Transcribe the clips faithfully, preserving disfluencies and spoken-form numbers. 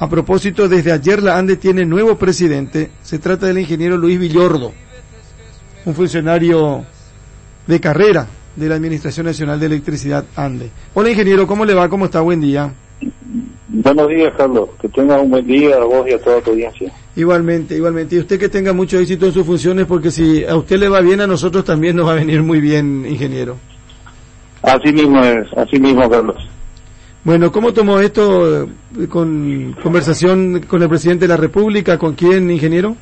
A propósito, desde ayer la ANDE tiene nuevo presidente. Se trata del ingeniero Luis Villordo, un funcionario de carrera de la Administración Nacional de Electricidad ANDE. Hola ingeniero, ¿cómo le va? ¿Cómo está? Buen día. Buenos días, Carlos. Que tenga un buen día a vos y a toda tu audiencia. Igualmente, igualmente. Y usted que tenga mucho éxito en sus funciones, porque si a usted le va bien, a nosotros también nos va a venir muy bien, ingeniero. Así mismo es, así mismo, Carlos. Bueno, ¿cómo tomó esto con conversación con el presidente de la República? ¿Con quién, ingeniero?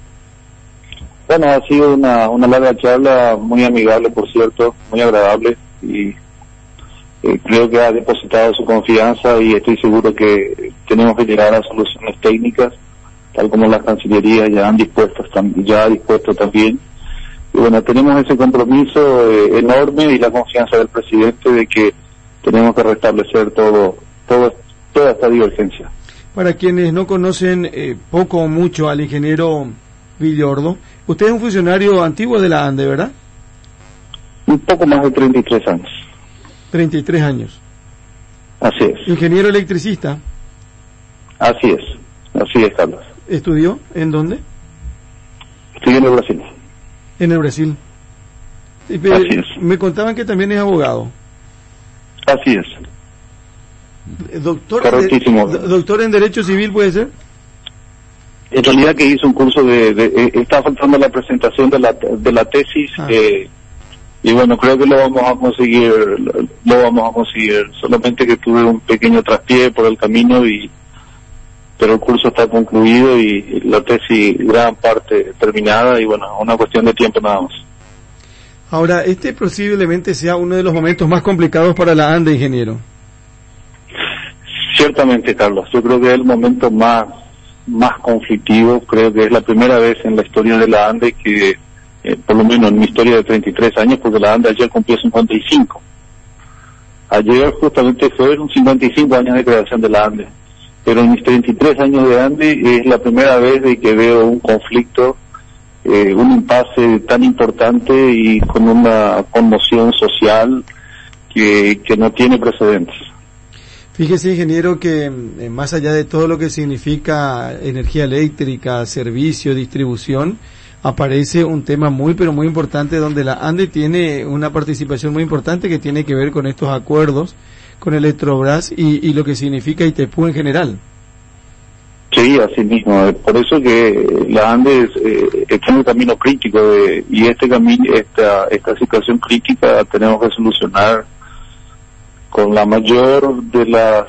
Bueno, ha sido una, una larga charla, muy amigable, por cierto, muy agradable, y eh, creo que ha depositado su confianza y estoy seguro que tenemos que llegar a soluciones técnicas, tal como las cancillerías ya han dispuesto, ya ha dispuesto también. Y bueno, tenemos ese compromiso eh, enorme y la confianza del presidente de que tenemos que restablecer todo, todo toda esta divergencia. Para quienes no conocen eh, poco o mucho al ingeniero Villordo, usted es un funcionario antiguo de la ANDE, ¿verdad? Un poco más de treinta y tres años. treinta y tres años. Así es. Ingeniero electricista. Así es, así es, Carlos. ¿Estudió? ¿En dónde? Estudié en el Brasil. En el Brasil. Así es. Me contaban que también es abogado. Así es. Doctor, Correctísimo. De, doctor en Derecho Civil, ¿puede ser? En realidad que hizo un curso de, de eh, está faltando la presentación de la de la tesis ah. eh, y bueno, creo que lo vamos a conseguir, lo, lo vamos a conseguir, solamente que tuve un pequeño traspié por el camino y pero el curso está concluido y la tesis gran parte terminada y bueno, una cuestión de tiempo nada más. Ahora, este posiblemente sea uno de los momentos más complicados para la ANDE, ingeniero. Ciertamente, Carlos, yo creo que es el momento más más conflictivo, creo que es la primera vez en la historia de la ANDE que, eh, por lo menos en mi historia de treinta y tres años, porque la ANDE ayer cumplió cincuenta y cinco. Ayer justamente fueron cincuenta y cinco años de creación de la ANDE, pero en mis treinta y tres años de ANDE es la primera vez de que veo un conflicto, eh, un impasse tan importante y con una conmoción social que, que no tiene precedentes. Fíjese, ingeniero, que eh, más allá de todo lo que significa energía eléctrica, servicio, distribución, aparece un tema muy pero muy importante donde la ANDE tiene una participación muy importante que tiene que ver con estos acuerdos con Electrobras y, y lo que significa Itaipú en general. Sí, así mismo. Por eso que la ANDE eh, está en un camino crítico de, y este camino, esta esta situación crítica tenemos que solucionar con la mayor de las,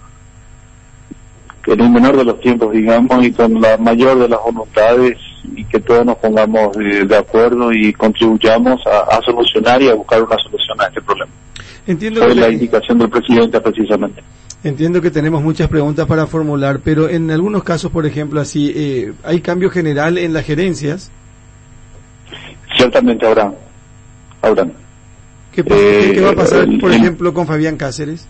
en el menor de los tiempos, digamos, y con la mayor de las voluntades, y que todos nos pongamos de, de acuerdo y contribuyamos a, a solucionar y a buscar una solución a este problema. Entiendo Fue que la le... indicación del presidente precisamente. Entiendo que tenemos muchas preguntas para formular, pero en algunos casos, por ejemplo, así, eh, ¿hay cambio general en las gerencias? Ciertamente habrá, habrán. ¿Qué, eh, ¿Qué va a pasar, el, por el, ejemplo, con Fabián Cáceres?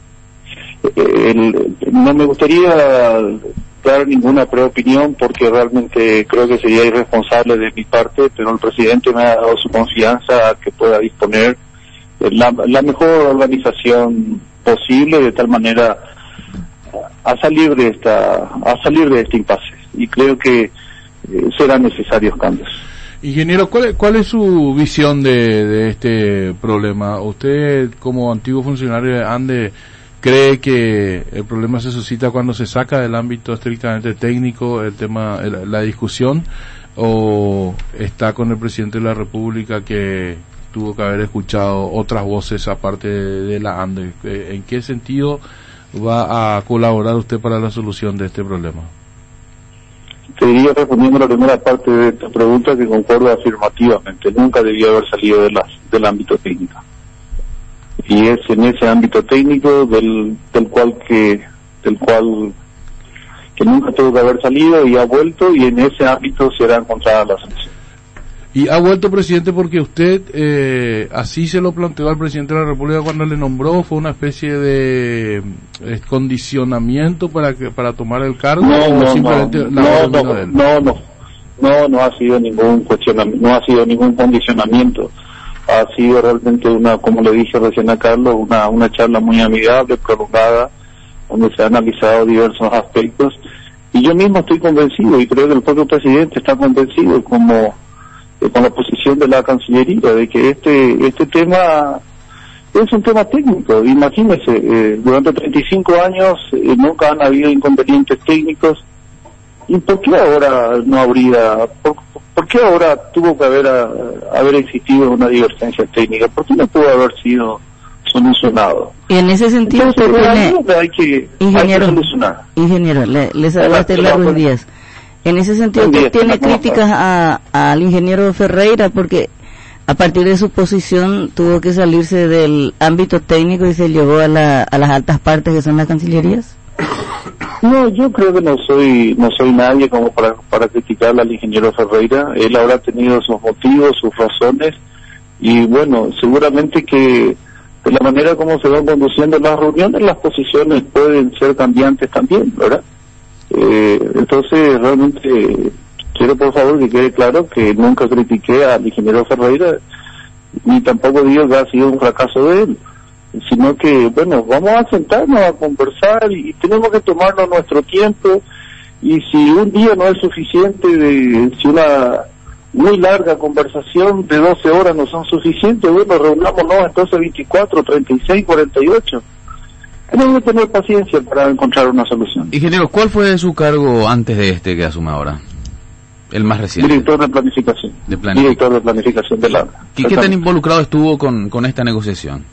El, no me gustaría dar ninguna preopinión porque realmente creo que sería irresponsable de mi parte, pero el presidente me ha dado su confianza a que pueda disponer la, la mejor organización posible de tal manera a salir de esta a salir de este impasse y creo que eh, serán necesarios cambios. Ingeniero, ¿cuál es, cuál es su visión de, de este problema? ¿Usted, como antiguo funcionario de ANDE, cree que el problema se suscita cuando se saca del ámbito estrictamente técnico el tema, el, la discusión, o está con el presidente de la República que tuvo que haber escuchado otras voces aparte de, de la ANDE? ¿En qué sentido va a colaborar usted para la solución de este problema? Te diría, respondiendo a la primera parte de esta pregunta, que concuerdo afirmativamente. Nunca debió haber salido de las, del ámbito técnico. Y es en ese ámbito técnico del, del cual que, del cual que nunca tuvo que haber salido y ha vuelto, y en ese ámbito será encontrada la solución. Y ha vuelto, presidente, porque usted eh, así se lo planteó al presidente de la República cuando le nombró, fue una especie de eh, condicionamiento para que para tomar el cargo, no, o no, simplemente no, la no, orden no, de él. no, no, no, no ha sido ningún cuestionamiento, no ha sido ningún condicionamiento, ha sido realmente una, como le dije recién a Carlos, una una charla muy amigable, prolongada, donde se han analizado diversos aspectos, y yo mismo estoy convencido, y creo que el propio presidente está convencido, como eh, con la posición de la Cancillería, de que este este tema es un tema técnico. Imagínense, eh, durante treinta y cinco años eh, nunca han habido inconvenientes técnicos. ¿Y por qué ahora no habría, por, por qué ahora tuvo que haber a, haber existido una divergencia técnica? ¿Por qué no pudo haber sido solucionado? Y en ese sentido Entonces, usted tiene, hay que, ingeniero, hay que solucionar. ingeniero, le, les hablaste Largo Díaz. En ese sentido usted tiene críticas a, al ingeniero Ferreira, porque a partir de su posición tuvo que salirse del ámbito técnico y se llevó a, la, a las altas partes que son las cancillerías. No, yo creo que no soy no soy nadie como para para criticar al ingeniero Ferreira. Él habrá tenido sus motivos, sus razones, y bueno, seguramente que de la manera como se van conduciendo las reuniones, las posiciones pueden ser cambiantes también, ¿verdad? Eh, entonces, realmente quiero por favor que quede claro que nunca critiqué al ingeniero Ferreira, ni tampoco digo que ha sido un fracaso de él, sino que, bueno, vamos a sentarnos a conversar y tenemos que tomarnos nuestro tiempo, y si un día no es suficiente, de, si una muy larga conversación de doce horas no son suficientes, bueno, reunámonos entonces veinticuatro, treinta y seis, cuarenta y ocho. Tenemos que tener paciencia para encontrar una solución. Ingeniero, ¿cuál fue su cargo antes de este que asume ahora? El más reciente. Director de planificación. De planificación. Director de planificación del A N D E. ¿Y qué tan involucrado estuvo con, con esta negociación?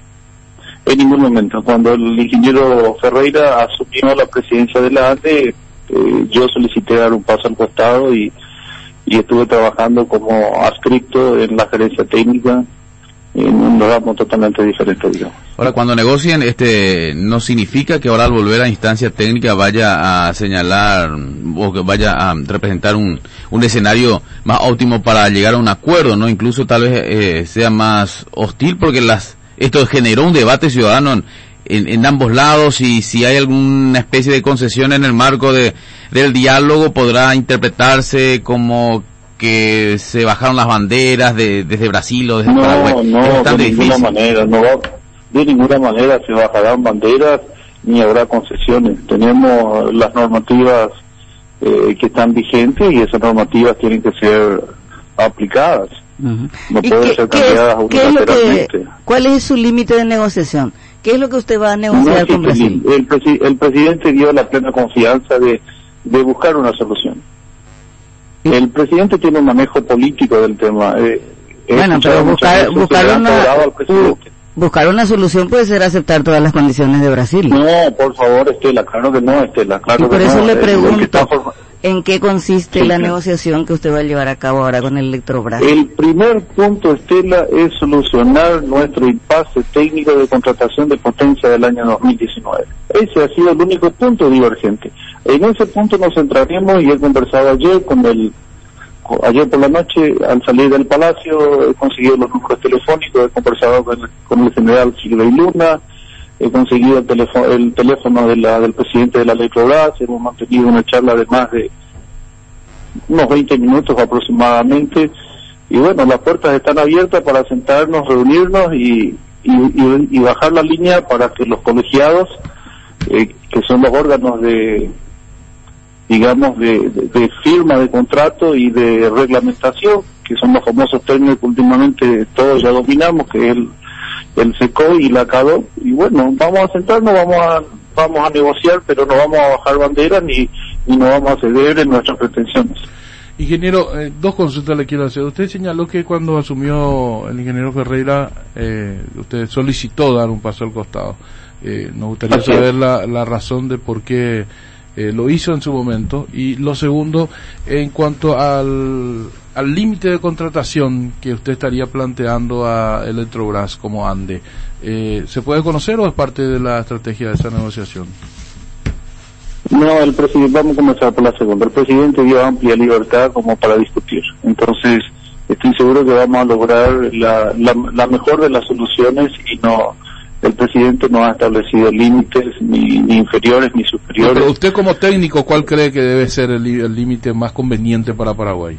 En ningún momento. Cuando el ingeniero Ferreira asumió la presidencia de la A N D E, eh, yo solicité dar un paso al costado y, y estuve trabajando como adscripto en la gerencia técnica, en un ramo totalmente diferente, digamos. Ahora, cuando negocien, este, no significa que ahora al volver a instancia técnica vaya a señalar o que vaya a representar un, un escenario más óptimo para llegar a un acuerdo, ¿no? Incluso tal vez eh, sea más hostil, porque las esto generó un debate ciudadano en, en, en ambos lados, y si hay alguna especie de concesión en el marco de del diálogo podrá interpretarse como que se bajaron las banderas de, desde Brasil o desde no, Paraguay. No, es de ninguna difícil. manera, no va, de ninguna manera se bajarán banderas ni habrá concesiones. Tenemos las normativas eh, que están vigentes, y esas normativas tienen que ser aplicadas. Uh-huh. No ¿Y pueden qué, ser qué cambiadas es, qué es lo que, unilateralmente. ¿Cuál es su límite de negociación? ¿Qué es lo que usted va a negociar No, con Brasil? El, presi el presidente dio la plena confianza de, de buscar una solución. El presidente tiene un manejo político del tema. Eh, bueno, pero buscar, buscar, una, buscar una solución puede ser aceptar todas las condiciones de Brasil. No, por favor, Estela, claro que no, Estela, claro y por que eso no. le pregunto, forma... ¿en qué consiste sí, la claro. negociación que usted va a llevar a cabo ahora con el Electrobras? El primer punto, Estela, es solucionar nuestro impasse técnico de contratación de potencia del año dos mil diecinueve. Ese ha sido el único punto divergente. En ese punto nos centraremos, y he conversado ayer con el ayer por la noche, al salir del Palacio, he conseguido los números telefónicos, he conversado con el, con el general Silvey Luna, he conseguido el teléfono, el teléfono de la, del presidente de la Electrobras, hemos mantenido una charla de más de unos veinte minutos aproximadamente, y bueno, las puertas están abiertas para sentarnos, reunirnos y, y, y, y bajar la línea para que los colegiados, eh, que son los órganos de digamos, de, de, de firma de contrato y de reglamentación, que son los famosos términos que últimamente todos ya dominamos, que es el, el SECO y la CADO, y bueno, vamos a sentarnos, vamos a vamos a negociar, pero no vamos a bajar banderas ni, ni no vamos a ceder en nuestras pretensiones. Ingeniero, eh, dos consultas le quiero hacer. Usted señaló que cuando asumió el ingeniero Ferreira, eh, usted solicitó dar un paso al costado. Eh, nos gustaría Así saber es. la, la razón de por qué Eh, lo hizo en su momento. Y lo segundo, en cuanto al al límite de contratación que usted estaría planteando a Electrobras como ANDE, eh, ¿se puede conocer o es parte de la estrategia de esa negociación? No, el presidente, vamos a comenzar por la segunda. El presidente dio amplia libertad como para discutir. Entonces, estoy seguro que vamos a lograr la, la, la mejor de las soluciones, y no... El presidente no ha establecido límites ni, ni inferiores ni superiores. Pero usted como técnico, ¿cuál cree que debe ser el límite más conveniente para Paraguay?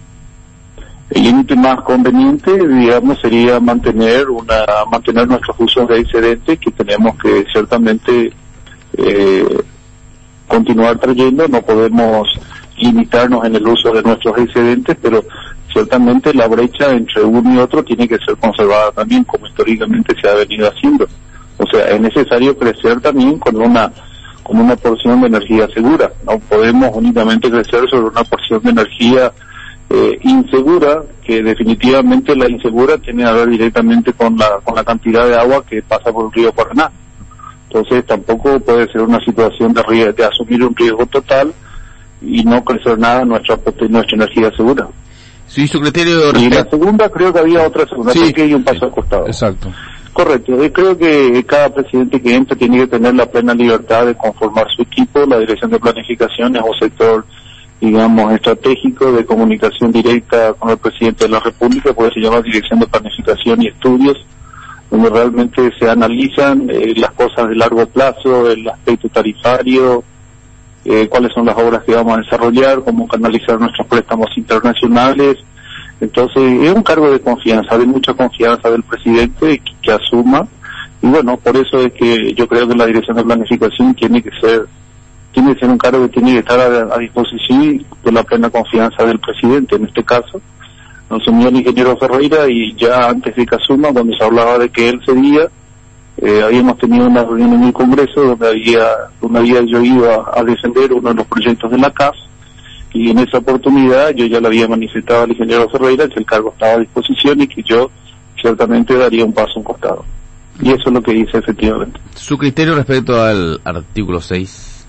El límite más conveniente, digamos, sería mantener una mantener nuestros usos de excedente, que tenemos que ciertamente eh, continuar trayendo, no podemos limitarnos en el uso de nuestros excedentes, pero ciertamente la brecha entre uno y otro tiene que ser conservada también, como históricamente se ha venido haciendo. O sea, es necesario crecer también con una con una porción de energía segura. No podemos únicamente crecer sobre una porción de energía eh, insegura, que definitivamente la insegura tiene que ver directamente con la con la cantidad de agua que pasa por el río Paraná. Entonces tampoco puede ser una situación de, rie- de asumir un riesgo total y no crecer nada en nuestra, nuestra energía segura. Sí, secretario. Y la segunda, creo que había otra segunda, sí, que hay un paso al costado. Exacto. Correcto, yo creo que cada presidente que entre tiene que tener la plena libertad de conformar su equipo. La Dirección de Planificación es un sector, digamos, estratégico de comunicación directa con el presidente de la República, porque se llama Dirección de Planificación y Estudios, donde realmente se analizan eh, las cosas de largo plazo, el aspecto tarifario, eh, cuáles son las obras que vamos a desarrollar, cómo canalizar nuestros préstamos internacionales. Entonces es un cargo de confianza, de mucha confianza del presidente que, que asuma, y bueno, por eso es que yo creo que la Dirección de Planificación tiene que ser tiene que ser un cargo que tiene que estar a, a disposición de la plena confianza del presidente. En este caso nos unió el ingeniero Ferreira, y ya antes de que asuma, cuando se hablaba de que él sería, eh, habíamos tenido una reunión en el Congreso donde había donde había yo iba a defender uno de los proyectos de la C A S, y en esa oportunidad yo ya le había manifestado al ingeniero Ferreira que el cargo estaba a disposición y que yo ciertamente daría un paso a un costado. Y eso es lo que hice efectivamente. Su criterio respecto al artículo seis.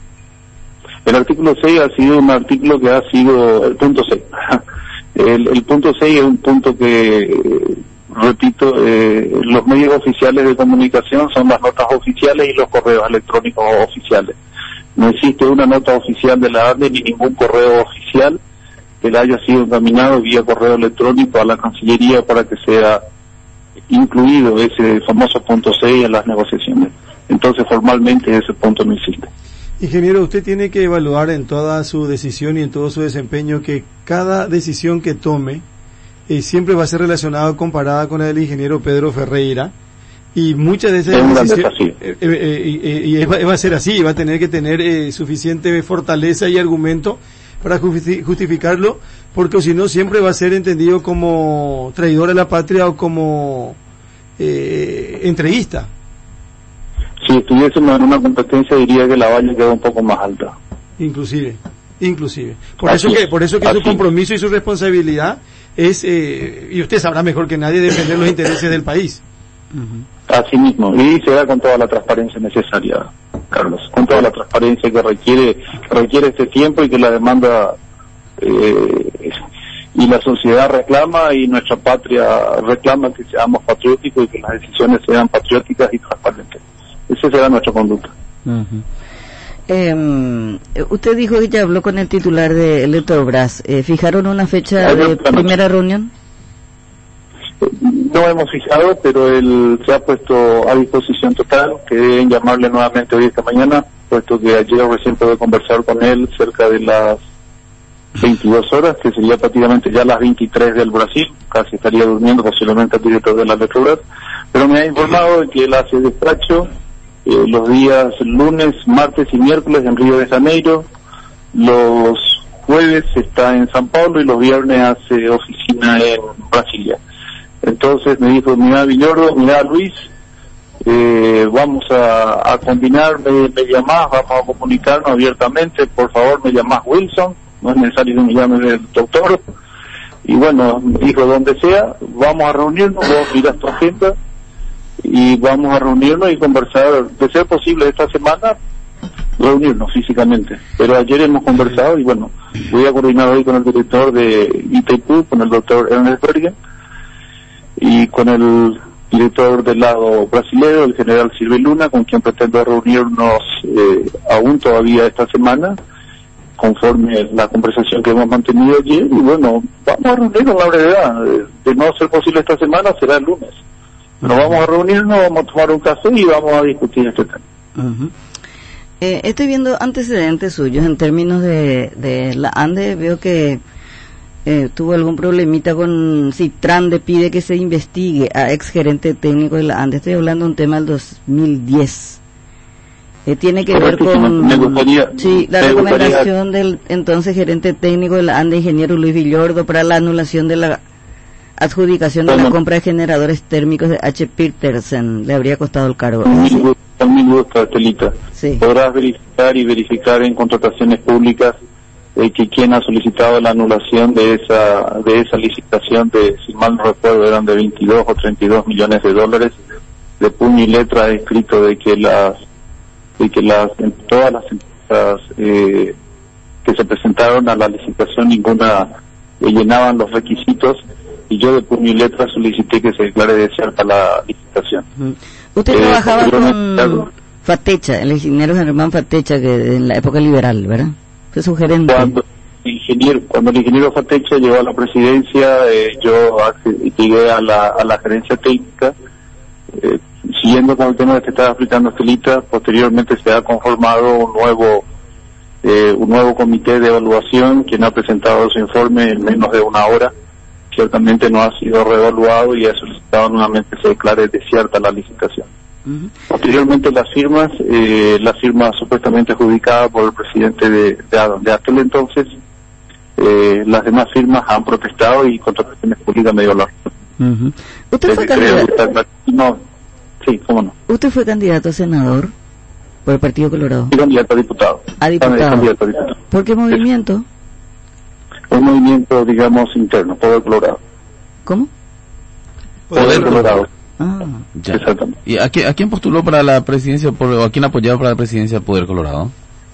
El artículo seis ha sido un artículo que ha sido el punto seis. El, el punto seis es un punto que, eh, repito, eh, los medios oficiales de comunicación son las notas oficiales y los correos electrónicos oficiales. No existe una nota oficial de la ANDE ni ningún correo oficial que le haya sido encaminado vía correo electrónico a la Cancillería para que sea incluido ese famoso punto seis en las negociaciones. Entonces formalmente ese punto no existe. Ingeniero, usted tiene que evaluar en toda su decisión y en todo su desempeño que cada decisión que tome eh, siempre va a ser relacionada, comparada con la del ingeniero Pedro Ferreira, y muchas de esas decisiones eh, eh, eh, y va, va a ser así, va a tener que tener eh, suficiente fortaleza y argumento para justi- justificarlo, porque si no siempre va a ser entendido como traidor a la patria o como eh, entreguista. Si estuviésemos en una competencia diría que la valla queda un poco más alta. Inclusive, inclusive. Por Así eso que, por eso que así. su compromiso y su responsabilidad es, eh, y usted sabrá mejor que nadie, defender los intereses del país. Uh-huh. Así mismo, y se da con toda la transparencia necesaria, Carlos, con toda la transparencia que requiere que requiere este tiempo y que la demanda eh, y la sociedad reclama, y nuestra patria reclama que seamos patrióticos y que las decisiones sean patrióticas y transparentes. Esa será nuestra conducta. Uh-huh. Eh, usted dijo que ya habló con el titular de Electrobras. Eh, ¿Fijaron una fecha de primera reunión? No hemos fijado, pero él se ha puesto a disposición total, que deben llamarle nuevamente hoy esta mañana, puesto que ayer recién pude conversar con él cerca de las veintidós horas, que sería prácticamente ya las veintitrés del Brasil, casi estaría durmiendo posiblemente el director de la Electrobras, pero me ha informado de que él hace despacho eh, los días lunes, martes y miércoles en Río de Janeiro, los jueves está en San Paulo y los viernes hace oficina en Brasilia. Entonces me dijo, mira Villordo, mira Luis, eh, vamos a, a combinar, me, me llamás, vamos a comunicarnos abiertamente, por favor me llamás Wilson, no es necesario que me llame el doctor, y bueno, me dijo, donde sea, vamos a reunirnos, vos mirás tu agenda, y vamos a reunirnos y conversar, de ser posible esta semana, reunirnos físicamente. Pero ayer hemos conversado y bueno, voy a coordinar hoy con el director de Itaipú, con el doctor Ernest Bergen, y con el director del lado brasilero, el general Silvio Luna, con quien pretendo reunirnos eh, aún todavía esta semana, conforme la conversación que hemos mantenido ayer, y bueno, vamos a reunirnos la brevedad, de, de no ser posible esta semana será el lunes. Nos vamos a reunirnos, vamos a tomar un café y vamos a discutir este tema. Uh-huh. Eh, estoy viendo antecedentes suyos en términos de, de la ANDE. Veo que eh, tuvo algún problemita con Citran, de pide que se investigue a ex gerente técnico de la ANDE. Estoy hablando de un tema del dos mil diez. Eh, tiene que ver con me gustaría, sí, la me recomendación gustaría... del entonces gerente técnico de la ANDE, ingeniero Luis Villordo, para la anulación de la adjudicación de bueno, la compra de generadores térmicos de H. Petersen. Le habría costado el cargo. Con mi gusto, Estelita. Sí. Podrás verificar y verificar en contrataciones públicas eh, que quien ha solicitado la anulación de esa de esa licitación de, si mal no recuerdo, eran de veintidós o treinta y dos millones de dólares, de puño y letra ha escrito de que las de que las en todas las empresas eh, que se presentaron a la licitación ninguna eh, llenaban los requisitos, y yo de puño y letra solicité que se declare desierta la licitación. Usted eh, trabajaba con Fatecha, el ingeniero Germán Fatecha, que en la época liberal, ¿verdad? Fue su gerente. Cuando el ingeniero, cuando el ingeniero Fatecha llegó a la presidencia, eh, yo llegué a la, a la gerencia técnica, eh, siguiendo con el tema que te estaba explicando, Estelita. Posteriormente se ha conformado un nuevo eh, un nuevo comité de evaluación, quien ha presentado su informe en menos de una hora. Ciertamente no ha sido reevaluado y ha solicitado nuevamente se declare desierta la licitación. Uh-huh. Posteriormente las firmas, eh, la firma supuestamente adjudicada por el presidente de, de, de aquel entonces, eh, las demás firmas han protestado y contrataciones públicas medio largas. Uh-huh. ¿Usted fue candidato? No, sí, cómo no. ¿Usted fue candidato a senador por el Partido Colorado? Sí, candidato a diputado. ¿A diputado? Candidato a diputado. ¿Por qué movimiento? Sí. Un movimiento, digamos, interno, Poder Colorado. ¿Cómo? Poder, Poder Colorado. Ah, ya. Exactamente. ¿Y a, qué, a quién postuló para la presidencia, por, o a quién apoyaba para la presidencia del Poder Colorado?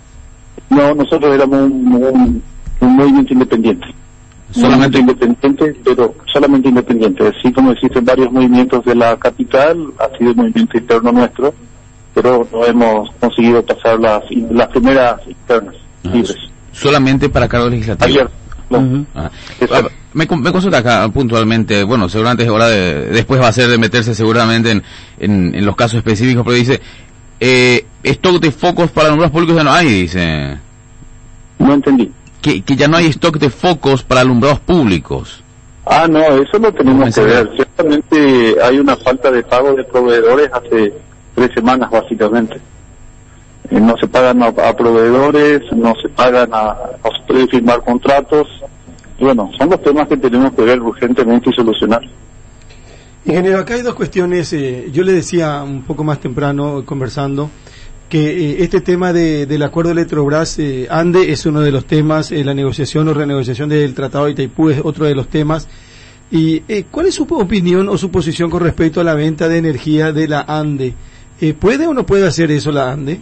No, nosotros éramos un, un, un movimiento independiente. Solamente independiente, pero solamente independiente. Así como existen varios movimientos de la capital, ha sido un movimiento interno nuestro, pero no hemos conseguido pasar las, las primeras internas libres. Solamente para cargos legislativos. Ayer. No. Uh-huh. Ah. Me, me consulta acá puntualmente, bueno, seguramente es hora de, después va a ser de meterse seguramente en, en, en los casos específicos, pero dice, eh, stock de focos para alumbrados públicos ya no hay, dice. No entendí. Que, que ya no hay stock de focos para alumbrados públicos. Ah, no, eso lo tenemos que ver. Ciertamente hay una falta de pago de proveedores hace tres semanas, básicamente. Eh, no se pagan a, a proveedores, no se pagan a, no se puede firmar contratos. Y bueno, son los temas que tenemos que ver urgentemente y solucionar. Ingeniero, acá hay dos cuestiones. Eh, yo le decía un poco más temprano, conversando, que eh, este tema de, del acuerdo Electrobras eh, ANDE es uno de los temas, eh, la negociación o renegociación del Tratado de Itaipú es otro de los temas. Y eh, ¿cuál es su opinión o su posición con respecto a la venta de energía de la ANDE? Eh, ¿Puede o no puede hacer eso la ANDE?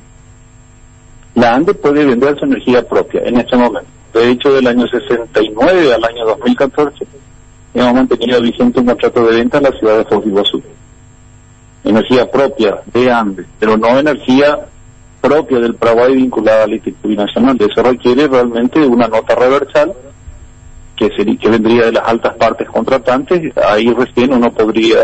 La ANDE puede vender su energía propia en este momento. De hecho, del año sesenta y nueve al año dos mil catorce, hemos mantenido vigente un contrato de venta en la ciudad de Foz do Iguazú. Energía propia de ANDE, pero no energía propia del Paraguay vinculada al Instituto Binacional. Eso requiere realmente una nota reversal que sería, que vendría de las altas partes contratantes. Ahí recién uno podría,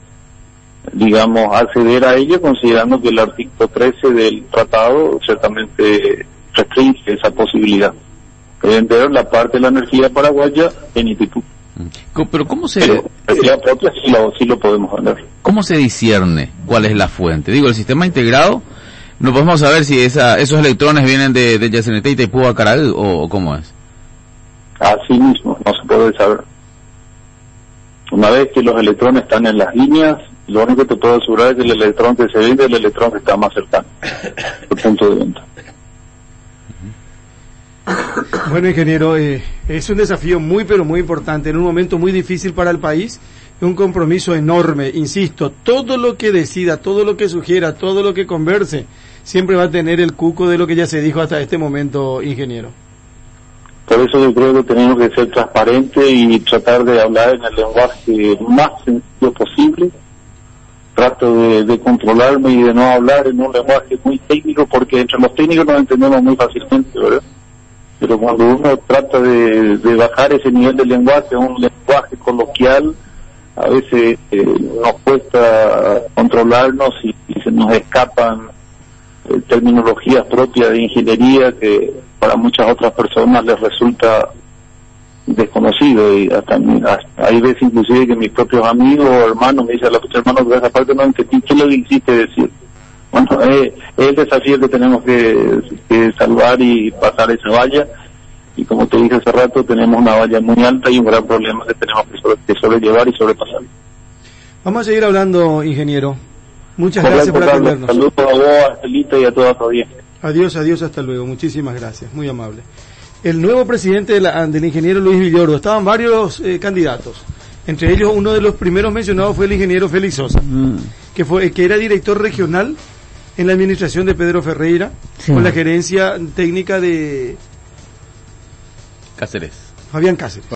digamos, acceder a ello, considerando que el artículo trece del tratado ciertamente restringe esa posibilidad de vender la parte de la energía paraguaya en Itaipú. Pero ¿cómo se...? Pero energía propia sí lo, sí lo podemos vender. ¿Cómo se discierne cuál es la fuente? Digo, el sistema integrado, no podemos saber si esa, esos electrones vienen de, de Yacyretá, Itaipú a Caraí, o, o cómo es. Así mismo, no se puede saber. Una vez que los electrones están en las líneas, lo único que te puedo asegurar es que el electrón que se vende es el electrón que está más cercano al punto de venta. Bueno, ingeniero, eh, es un desafío muy pero muy importante en un momento muy difícil para el país, un compromiso enorme, insisto, todo lo que decida, todo lo que sugiera, todo lo que converse, siempre va a tener el cuco de lo que ya se dijo hasta este momento, ingeniero. Por eso yo creo que tenemos que ser transparentes y tratar de hablar en el lenguaje más sencillo posible. Trato de, de controlarme y de no hablar en un lenguaje muy técnico, porque entre los técnicos nos entendemos muy fácilmente, ¿verdad? Pero cuando uno trata de, de bajar ese nivel de lenguaje a un lenguaje coloquial, a veces eh, nos cuesta controlarnos y, y se nos escapan eh, terminologías propias de ingeniería que para muchas otras personas les resulta desconocido, y hasta, hasta hay veces inclusive que mis propios amigos o hermanos me dicen, la hermano, de esa parte no entendí, ¿qué le quisiste decir? Bueno, eh, es el desafío que tenemos que, que salvar y pasar esa valla. Y como te dije hace rato, tenemos una valla muy alta y un gran problema que tenemos que, sobre, que sobrellevar y sobrepasar. Vamos a seguir hablando, ingeniero. Muchas Correcto, gracias por Carlos. atendernos. Saludos a vos, a Estelita y a toda tu audiencia. Adiós, adiós, hasta luego. Muchísimas gracias, muy amable. El nuevo presidente de la, del ingeniero Luis Villoro, estaban varios eh, candidatos. Entre ellos, uno de los primeros mencionados fue el ingeniero Félix Sosa, mm. que fue que era director regional en la administración de Pedro Ferreira, sí. con la gerencia técnica de Cáceres. Fabián Cáceres.